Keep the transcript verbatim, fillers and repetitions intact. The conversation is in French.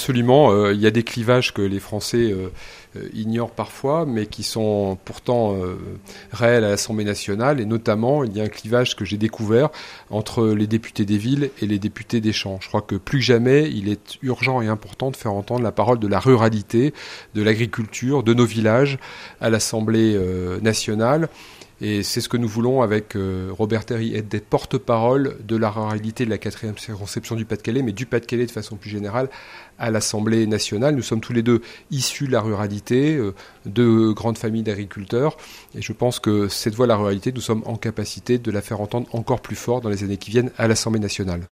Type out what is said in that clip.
absolument. Euh, il y a des clivages que les Français euh, ignorent parfois, mais qui sont pourtant euh, réels à l'Assemblée nationale. Et notamment, il y a un clivage que j'ai découvert entre les députés des villes et les députés des champs. Je crois que plus que jamais, il est urgent et important de faire entendre la parole de la ruralité, de l'agriculture, de nos villages à l'Assemblée euh, nationale. Et c'est ce que nous voulons avec euh, Robert Terry, être des porte-parole de la ruralité de la quatrième circonscription du Pas-de-Calais, mais du Pas-de-Calais de façon plus générale à l'Assemblée nationale. Nous sommes tous les deux issus de la ruralité, euh, de grandes familles d'agriculteurs. Et je pense que cette voix de la ruralité, nous sommes en capacité de la faire entendre encore plus fort dans les années qui viennent à l'Assemblée nationale.